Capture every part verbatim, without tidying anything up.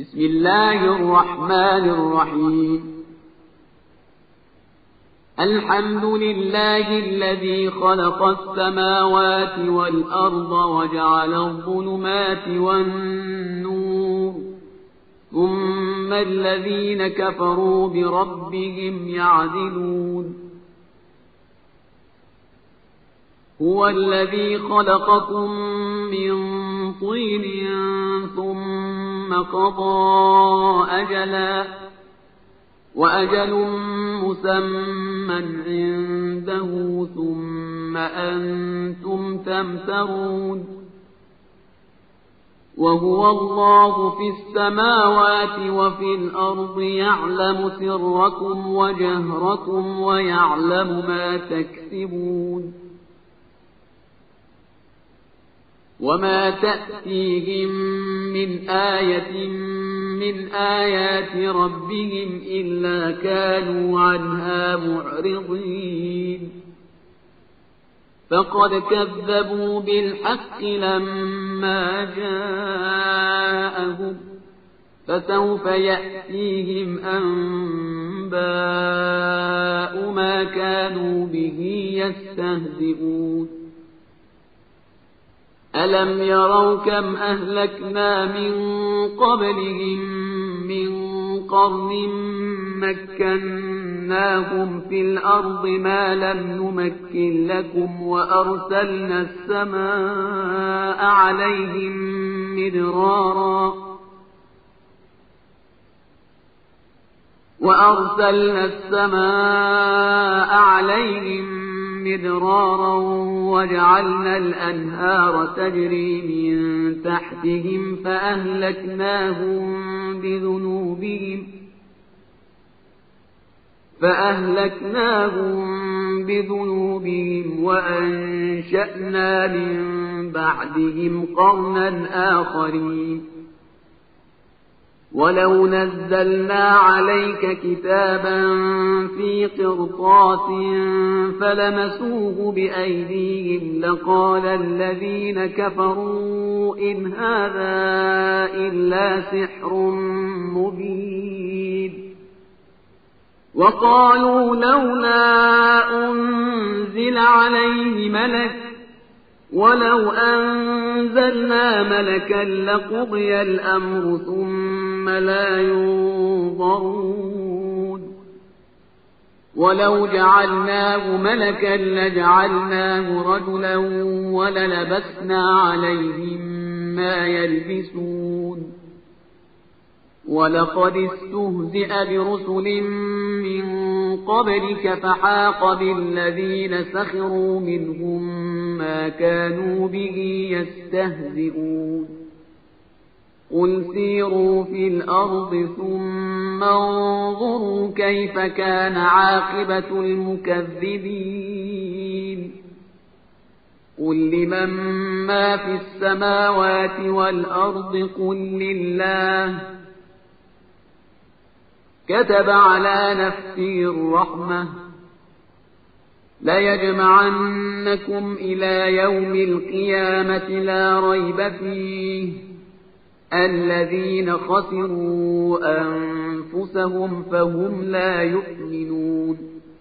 بسم الله الرحمن الرحيم. الحمد لله الذي خلق السماوات والأرض وجعل الظلمات والنور، ثم الذين كفروا بربهم يعدلون. هو الذي خلقكم من طين ثم قضى أجلا، وأجل مسمى عنده، ثم أنتم تمترون. وهو الله في السماوات وفي الأرض، يعلم سركم وجهركم ويعلم ما تكسبون. وما تأتيهم من آية من آيات ربهم إلا كانوا عنها معرضين. فقد كذبوا بالحق لما جاءهم، فسوف يأتيهم أنباء ما كانوا به يستهزئون. ألم يروا كم أهلكنا من قبلهم من قرن مكناهم في الأرض ما لم نمكن لكم، وأرسلنا السماء عليهم مدرارا وأرسلنا السماء عليهم مدرارا وجعلنا الأنهار تجري من تحتهم فأهلكناهم بذنوبهم فأهلكناهم بذنوبهم وأنشأنا من بعدهم قرنا آخرين. ولو نزلنا عليك كتابا في قرطاس فلمسوه بأيديهم لقال الذين كفروا إن هذا إلا سحر مبين. وقالوا لولا أنزل عليه ملك، ولو أنزلنا ملكا لقضي الأمر ثم لا ينظرون. ولو جعلناه ملكا لجعلناه رجلا وللبسنا عليهم ما يلبسون. ولقد استهزئ برسل من قبلك فحاق بالذين سخروا منهم ما كانوا به يستهزئون. قل سيروا في الأرض ثم انظروا كيف كان عاقبة المكذبين. قل لمن ما في السماوات والأرض قل لله. كتب على نفسه الرحمة ليجمعنكم إلى يوم القيامة لا ريب فيه الذين خسروا أنفسهم فهم لا يؤمنون.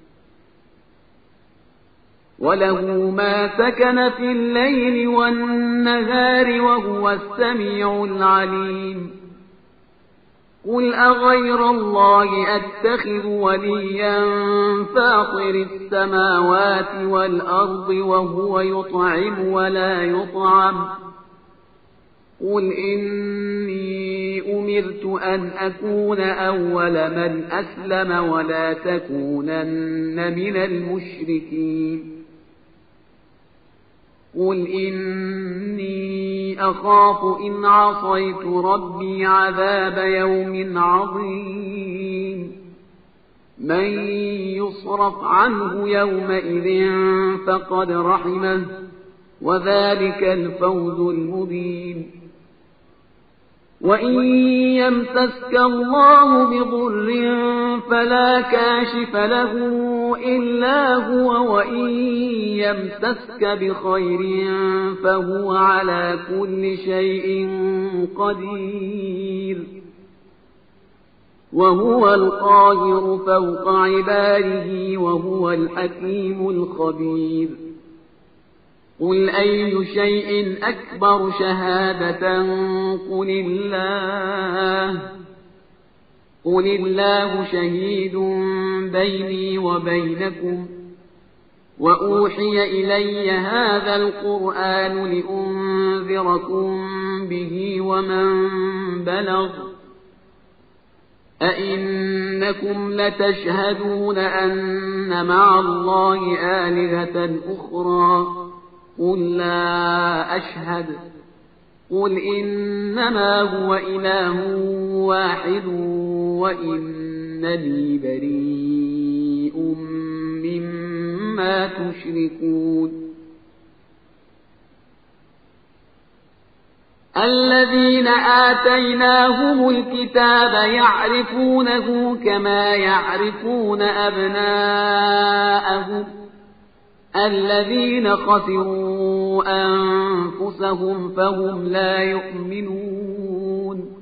وله ما سكن في الليل والنهار وهو السميع العليم. قل أغير الله أتخذ وليا فاطر السماوات والأرض وهو يطعم ولا يطعم. قل إني أمرت أن أكون أول من أسلم ولا تكونن من المشركين. قل إني أخاف إن عصيت ربي عذاب يوم عظيم. من يصرف عنه يومئذ فقد رحمه وذلك الفوز المبين. وإن يمسسك الله بضر فلا كاشف له إلا هو، وإن يمسسك بخير فهو على كل شيء قدير. وهو القاهر فوق عباده وهو الحكيم الخبير قل أي شيء أكبر شهادة قل الله قل الله شهيد بيني وبينكم وأوحي إلي هذا القرآن لأنذركم به ومن بلغ أئنكم لتشهدون أن مع الله آلهة أخرى قل لا أشهد قل إنما هو إله واحد وإنني بريء مما تشركون الذين آتيناهم الكتاب يعرفونه كما يعرفون أبناءهم الذين خسروا أنفسهم فهم لا يؤمنون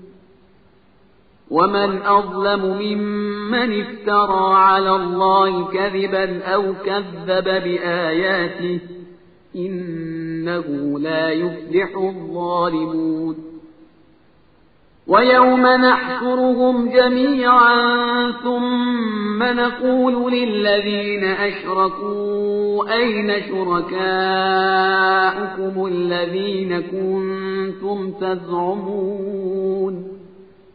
ومن أظلم ممن افترى على الله كذبا أو كذب بآياته إنه لا يفلح الظالمون ويوم نحشرهم جميعا ثم نقول للذين أشركوا أين شركاؤكم الذين كنتم تزعمون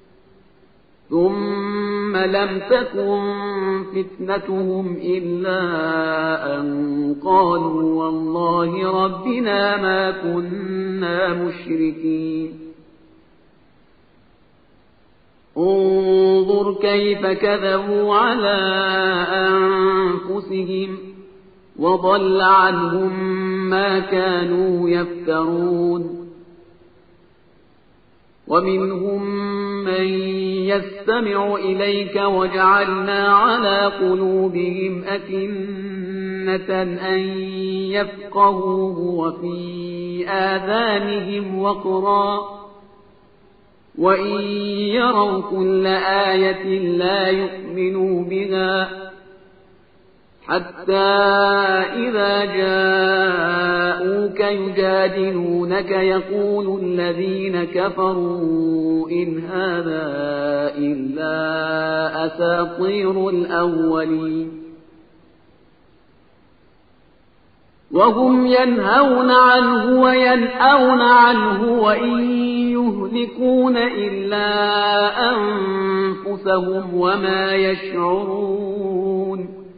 ثم لم تكن فتنتهم إلا أن قالوا والله ربنا ما كنا مشركين انظر كيف كذبوا على أنفسهم وضل عنهم ما كانوا يفترون ومنهم من يستمع إليك وجعلنا على قلوبهم أكنة أن يفقهوه وفي آذانهم وقرا وإن يروا كل آية لا يؤمنوا بها حتى إذا جاءوك يجادلونك يقول الذين كفروا إن هذا إلا أساطير الأولين وهم ينهون عنه وينأون عنه وإن يهلكون إلا أنفسهم وما يشعرون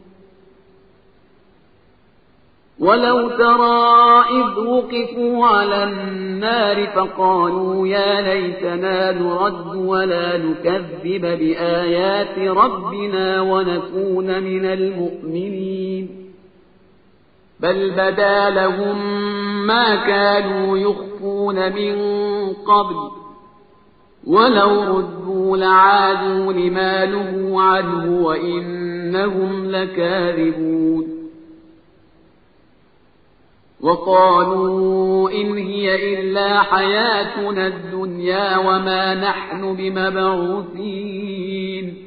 ولو ترى إذ وقفوا على النار فقالوا يا ليتنا نرد ولا نكذب بآيات ربنا ونكون من المؤمنين بل بدا لهم ما كانوا يخفون من قبل ولو ردوا لعادوا لما نهوا عنه وإنهم لكاذبون وقالوا إن هي إلا حياتنا الدنيا وما نحن بمبعوثين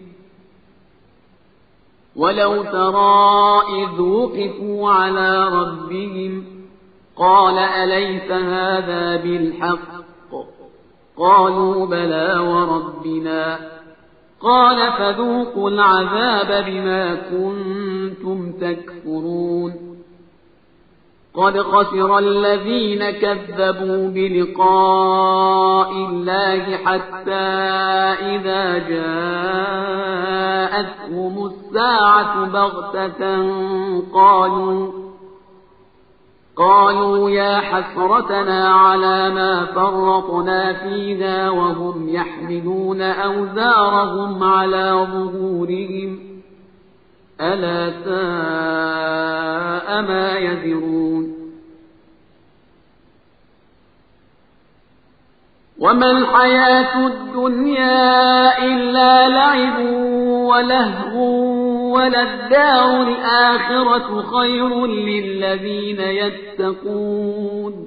ولو ترى إذ وقفوا على ربهم قال أليس هذا بالحق قالوا بلى وربنا قال فذوقوا العذاب بما كنتم تكفرون قد خسر الذين كذبوا بلقاء الله حتى إذا جاءتهم الساعة بغتة قالوا قالوا يا حسرتنا على ما فرطنا فيها وهم يحملون أوزارهم على ظهورهم ألا ساء ما يزرون وما الحياة الدنيا إلا لعب ولهو وللدار الآخرة خير للذين يتقون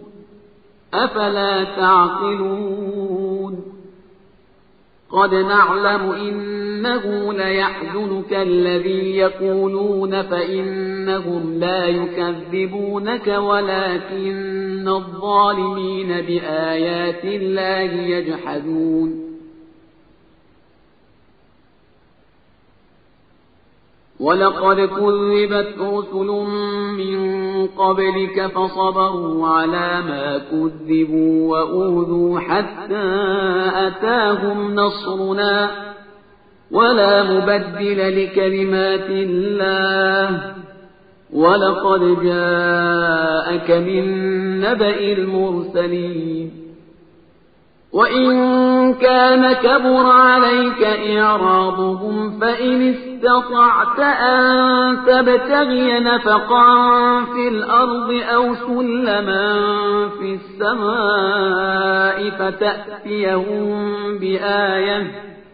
أفلا تعقلون قد نعلم إن إنه ليحزنك الذي يقولون فإنهم لا يكذبونك ولكن الظالمين بآيات الله يجحدون ولقد كذبت رسل من قبلك فصبروا على ما كذبوا وأوذوا حتى أتاهم نصرنا ولا مبدل لكلمات الله ولقد جاءك من نبأ المرسلين وإن كان كبر عليك إعراضهم فإن استطعت أن تبتغي نفقا في الأرض أو سلما في السماء فتأتيهم بآية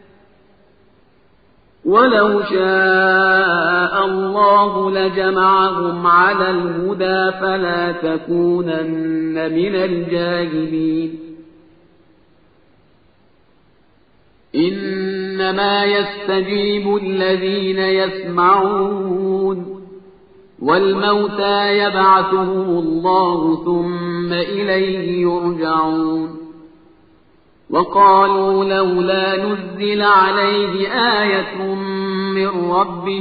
ولو شاء الله لجمعهم على الهدى فلا تكونن من الجاهلين إنما يستجيب الذين يسمعون والموتى يبعثهم الله ثم إليه يرجعون وقالوا لولا نزل عليه آية من ربه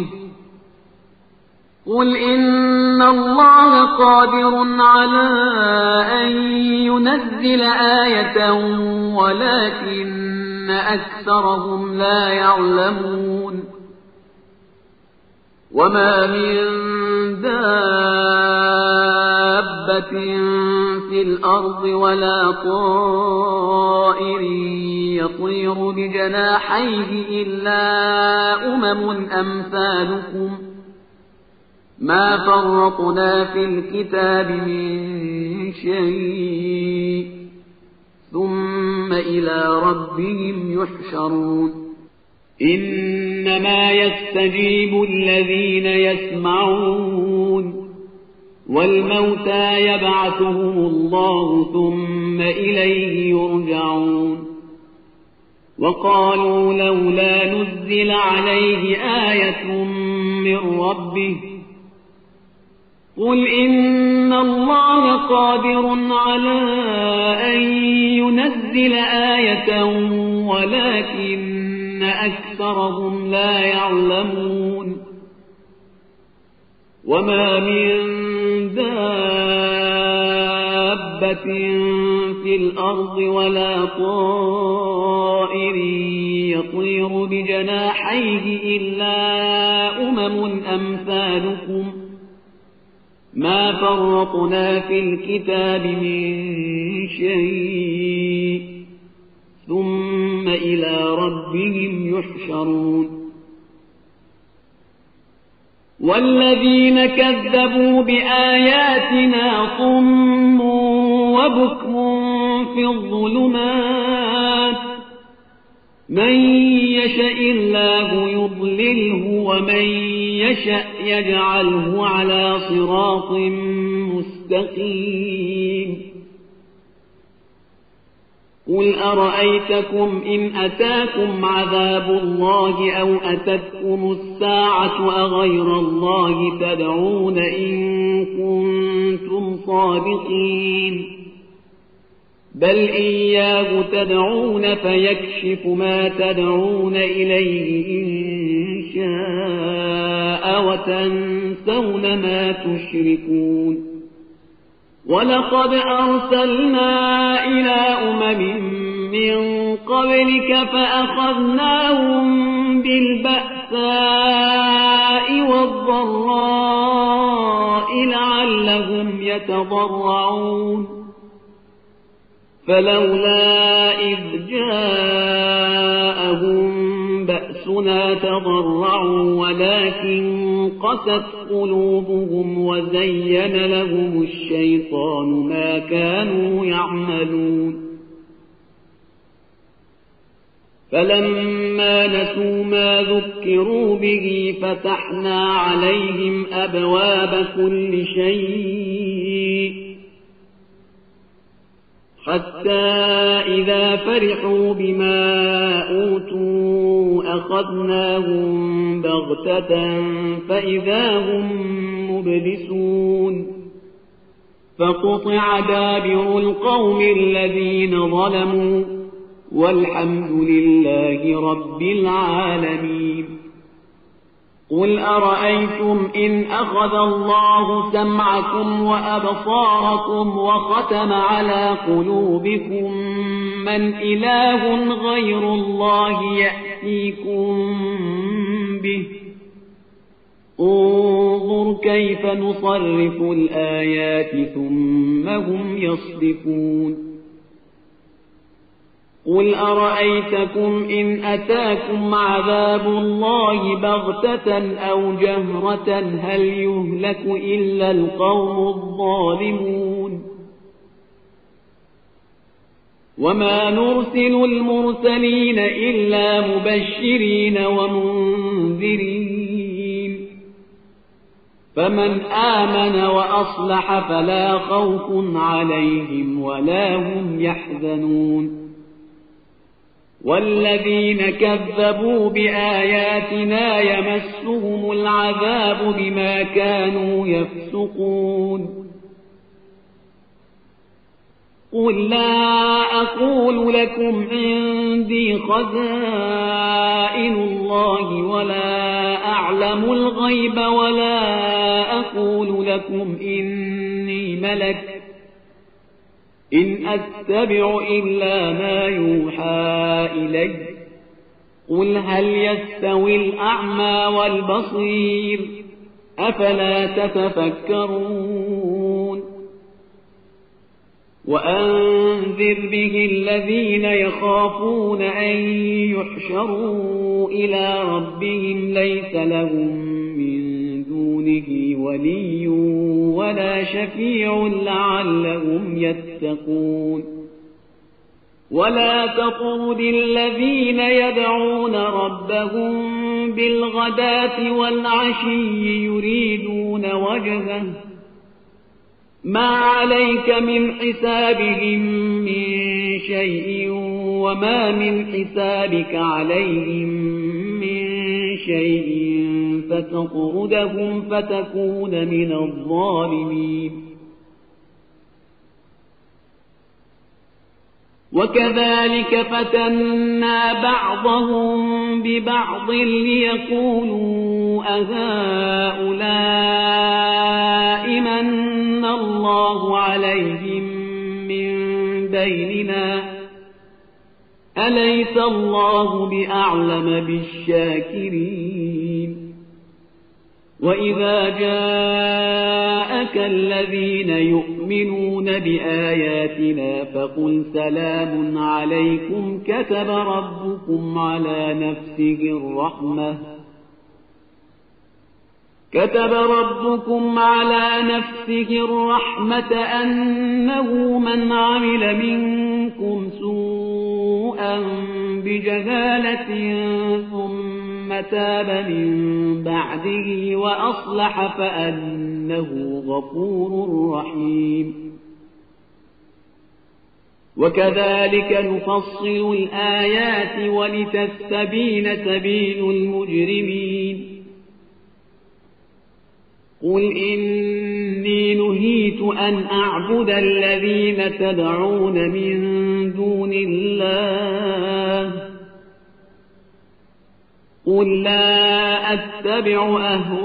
قل إن الله قادر على أن ينزل آية ولكن أكثرهم لا يعلمون وما من دابة في الأرض ولا طائر يطير بجناحيه إلا أمم أمثالكم ما فرطنا في الكتاب من شيء ثم إلى ربهم يحشرون إنما يستجيب الذين يسمعون والموتى يبعثهم الله ثم إليه يرجعون وقالوا لولا نزل عليه آية من ربه قل إن الله قادر على أن ينزل آية ولكن أكثرهم لا يعلمون وما من دابة في الأرض ولا طائر يطير بجناحيه إلا أمم أمثالكم ما فرطنا في الكتاب من شيء ثم إلى ربهم يحشرون والذين كذبوا بآياتنا صم وبكم في الظلمات من يشاء الله يضلله ومن يشاء يجعله على صراط مستقيم قل أرأيتكم إن أتاكم عذاب الله أو أتتكم الساعة أغير الله تدعون إن كنتم صادقين بل إياه تدعون فيكشف ما تدعون إليه إن شاء وتنسون ما تشركون ولقد أرسلنا إلى أمم من قبلك فأخذناهم بالبأساء والضراء لعلهم يتضرعون فلولا إذ جاءهم بأسنا تضرعوا ولكن قست قلوبهم وزين لهم الشيطان ما كانوا يعملون فلما نسوا ما ذكروا به فتحنا عليهم أبواب كل شيء حتى إذا فرحوا بما أوتوا أخذناهم بغتة فإذا هم مبلسون فقطع دابر القوم الذين ظلموا والحمد لله رب العالمين. قل أرأيتم إن أخذ الله سمعكم وأبصاركم وختم على قلوبكم من إله غير الله يأتيكم به انظر كيف نصرف الآيات ثم هم يصدفون. قل أرأيتكم إن أتاكم عذاب الله بغتة أو جهرة هل يهلك إلا القوم الظالمون. وما نرسل المرسلين إلا مبشرين ومنذرين فمن آمن وأصلح فلا خوف عليهم ولا هم يحزنون. والذين كذبوا بآياتنا يمسهم العذاب بما كانوا يفسقون. قل لا أقول لكم عندي خزائن الله ولا أعلم الغيب ولا أقول لكم إني ملك إن أتبع إلا ما يوحى إلي قل هل يستوي الأعمى والبصير أفلا تتفكرون. وأنذر به الذين يخافون أن يحشروا إلى ربهم ليس لهم من دونه ولي ولا شفيع لعلهم يتقون. ولا تطرد الذين يدعون ربهم بالغداة والعشي يريدون وجهه ما عليك من حسابهم من شيء وما من حسابك عليهم من شيء فتطردهم فتكون من الظالمين. وكذلك فتنا بعضهم ببعض ليقولوا أهؤلاء من الله عليهم من بيننا أليس الله بأعلم بالشاكرين. وإذا جاءك الذين يؤمنون بآياتنا فقل سلام عليكم كتب ربكم على نفسه الرحمة كتب ربكم على نفسه الرحمة أنه من عمل منكم سوءا بجهالة ثم تاب من بعده وأصلح فأنه غفور رحيم. وكذلك نفصل الآيات ولتستبين سبيل المجرمين. قل إني نهيت أن أعبد الذين تدعون من دون الله قل لا أتبع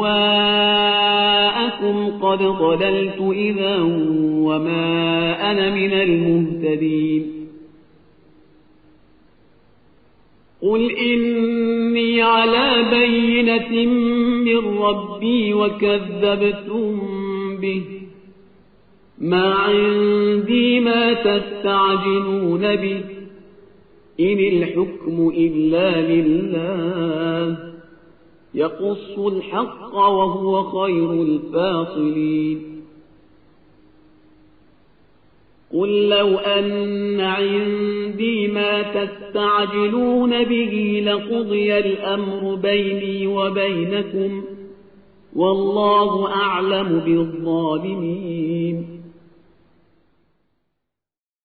أهواءكم قد ضللت إذا وما أنا من المهتدين. قل إني على بينة من ربي وكذبتم به ما عندي ما تستعجلون به إن الحكم إلا لله يقص الحق وهو خير الفاصلين. قل لو أن عندي ما تستعجلون به لقضي الأمر بيني وبينكم والله أعلم بالظالمين.